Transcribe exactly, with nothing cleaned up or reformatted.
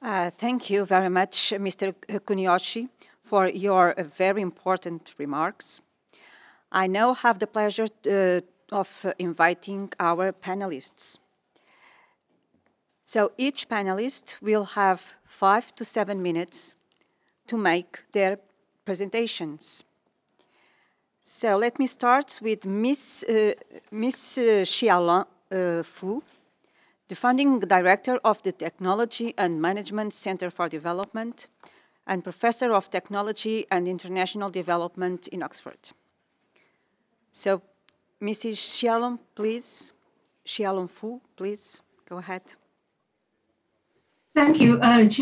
Uh, thank you very much, Mister Kuniyoshi, for your uh, very important remarks. I now have the pleasure uh, of uh, inviting our panelists. So each panelist will have five to seven minutes to make their presentations. So let me start with Miss Uh, Miss uh, Xiaolan uh, Fu, the founding director of the Technology and Management Center for Development and professor of technology and international development in Oxford. So, Missus Xiaolong, please, Xiaolong Fu, please go ahead. Thank you, uh,